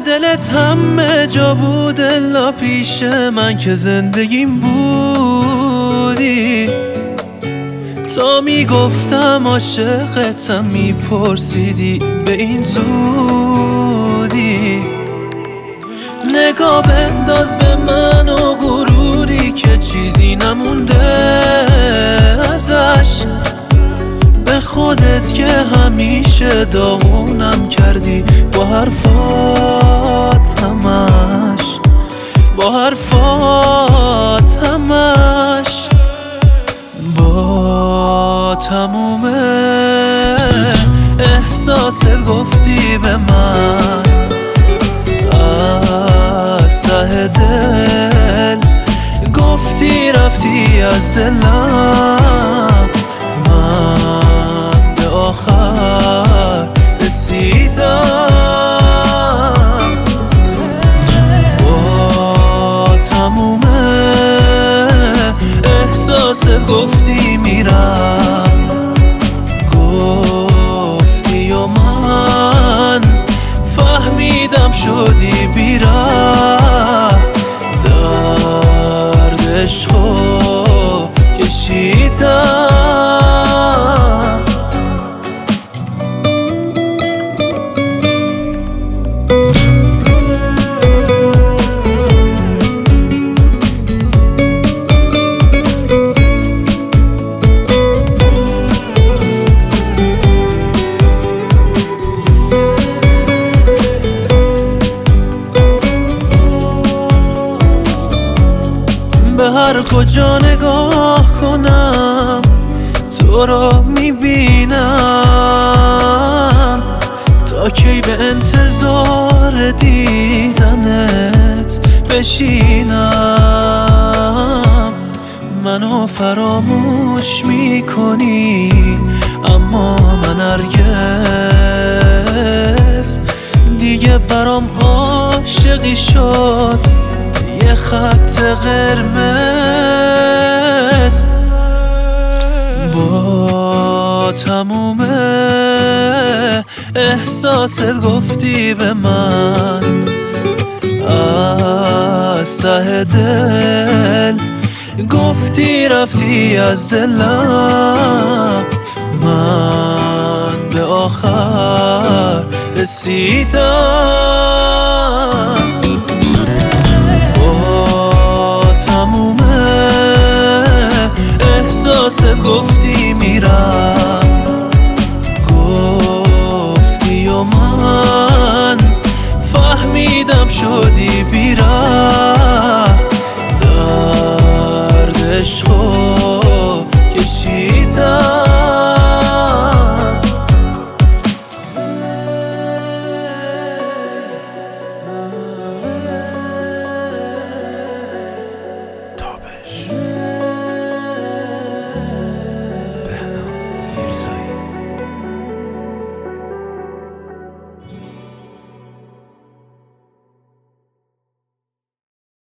دلت همه جا بود الا پیش من که زندگیم بودی. تا میگفتم عاشقتم میپرسیدی به این زودی. نگاه بنداز به من و غروری که چیزی نمونده ازش. به خودت که همیشه داغونم کردی با حرفات همش، با حرفات همش. با تموم احساست گفتی به من از ته دل، گفتی رفتی از دلم. من به آخر رسیدم. با تموم احساست گفتی میرم، گفتی و من فهمیدم شدی بیره. درد عشقو کشیدم. به هر کجا نگاه کنم تو رو میبینم. تا کی به انتظار دیدنت بشینم. منو فراموش میکنی اما من هرگز دیگه برام عاشقی شد یه خط قرمز. با تموم احساست گفتی به من از ته دل، گفتی رفتی از دلم. من به آخر رسیدم. تموم احساست گفتی میرم، گفتی و من فهمیدم شدی بیره. درد عشقو کشیدم. تابش